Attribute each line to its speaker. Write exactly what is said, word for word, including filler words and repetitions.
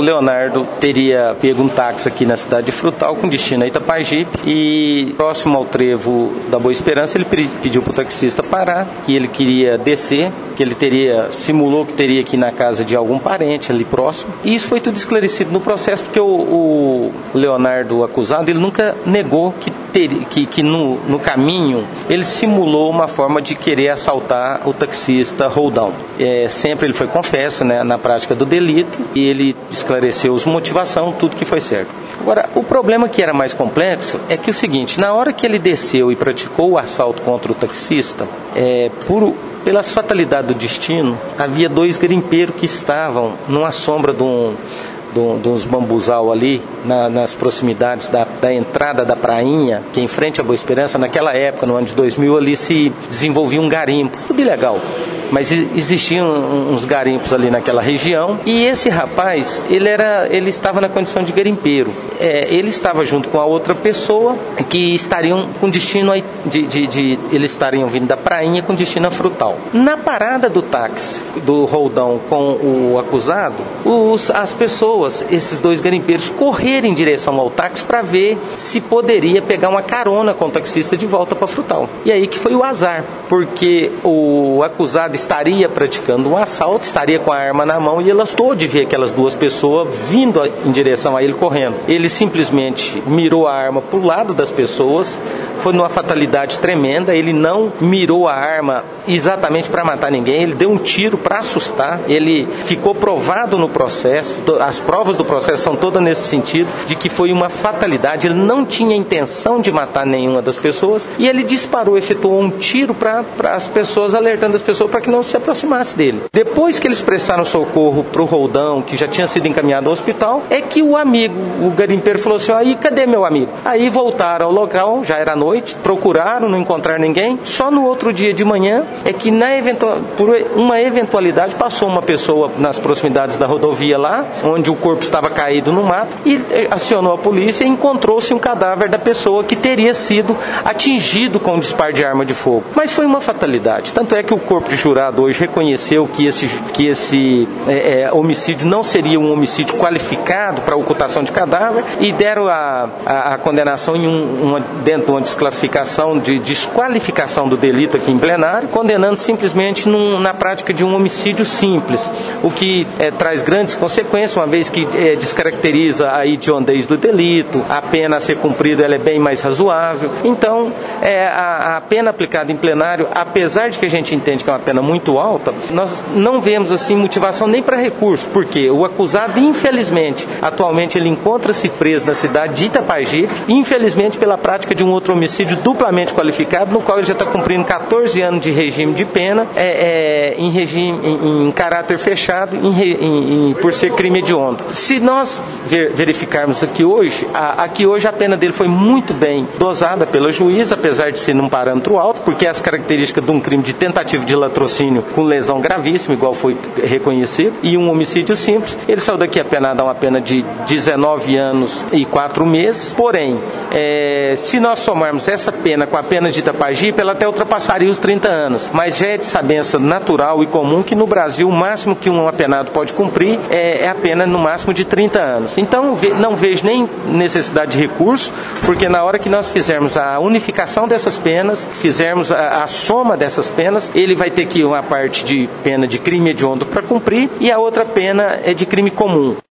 Speaker 1: Leonardo teria pego um táxi aqui na cidade de Frutal com destino a Itapajipe e próximo ao trevo da Boa Esperança ele pediu para o taxista parar, que ele queria descer, que ele teria, simulou que teria que ir na casa de algum parente ali próximo. E isso foi tudo esclarecido no processo, porque o, o Leonardo, o acusado, ele nunca negou que, ter, que, que no, no caminho ele simulou uma forma de querer assaltar o taxista Roldão. É, sempre ele foi confesso, né, na prática do delito e ele esclareceu as motivações, tudo que foi certo. Agora, o problema que era mais complexo é que o seguinte, na hora que ele desceu e praticou o assalto contra o taxista, é, por... pelas fatalidades do destino, havia dois garimpeiros que estavam numa sombra de, um, de, um, de uns bambuzal ali, na, nas proximidades da, da entrada da prainha, que é em frente à Boa Esperança. Naquela época, no ano de dois mil, ali se desenvolvia um garimpo, tudo ilegal. Mas existiam uns garimpos ali naquela região e esse rapaz, ele, era, ele estava na condição de garimpeiro. É, ele estava junto com a outra pessoa que estariam com destino a, de, de, de eles estariam vindo da prainha com destino a Frutal. Na parada do táxi do Roldão com o acusado, os, as pessoas, esses dois garimpeiros, correram em direção ao táxi para ver se poderia pegar uma carona com o taxista de volta para Frutal. E aí que foi o azar, porque o acusado estaria praticando um assalto, estaria com a arma na mão e ele gostou de ver aquelas duas pessoas vindo em direção a ele correndo. Ele simplesmente mirou a arma para o lado das pessoas, foi numa fatalidade tremenda, ele não mirou a arma exatamente para matar ninguém, ele deu um tiro para assustar, ele ficou provado no processo, as provas do processo são todas nesse sentido, de que foi uma fatalidade, ele não tinha intenção de matar nenhuma das pessoas e ele disparou, efetuou um tiro para as pessoas, alertando as pessoas para que não se aproximasse dele. Depois que eles prestaram socorro para o Roldão, que já tinha sido encaminhado ao hospital, é que o amigo, o garimpeiro, falou assim, aí cadê meu amigo? Aí voltaram ao local, já era noite, procuraram, não encontraram ninguém, só no outro dia de manhã é que na eventual, por uma eventualidade passou uma pessoa nas proximidades da rodovia lá, onde o corpo estava caído no mato e acionou a polícia e encontrou-se um cadáver da pessoa que teria sido atingido com um disparo de arma de fogo. Mas foi uma fatalidade, tanto é que o corpo de jurado hoje reconheceu que esse, que esse é, é, homicídio não seria um homicídio qualificado para ocultação de cadáver e deram a, a, a condenação em um, uma, dentro de uma desclassificação de desqualificação do delito aqui em plenário, condenando simplesmente num, na prática de um homicídio simples, o que é, traz grandes consequências, uma vez que é, descaracteriza a hediondez do delito, a pena a ser cumprida ela é bem mais razoável. Então, é, a, a pena aplicada em plenário, apesar de que a gente entende que é uma pena muito alta, nós não vemos assim motivação nem para recurso, porque o acusado, infelizmente, atualmente ele encontra-se preso na cidade de Itapajipe, infelizmente pela prática de um outro homicídio duplamente qualificado, no qual ele já está cumprindo catorze anos de regime de pena, é, é, em, regime, em, em caráter fechado, em, em, em, por ser crime hediondo. Se nós ver, verificarmos aqui hoje, a, aqui hoje a pena dele foi muito bem dosada pela juíza, apesar de ser num parâmetro alto, porque as características de um crime de tentativa de latrocínio com lesão gravíssima, igual foi reconhecido, e um homicídio simples, ele saiu daqui apenado a uma pena de dezenove anos e quatro meses, porém, é, se nós somarmos essa pena com a pena de Itapajipe, ela até ultrapassaria os trinta anos, mas já é de sabença natural e comum que no Brasil o máximo que um apenado pode cumprir é, é a pena no máximo de trinta anos. Então não vejo nem necessidade de recurso, porque na hora que nós fizermos a unificação dessas penas, fizermos a, a soma dessas penas, ele vai ter que uma parte de pena de crime hediondo para cumprir e a outra pena é de crime comum.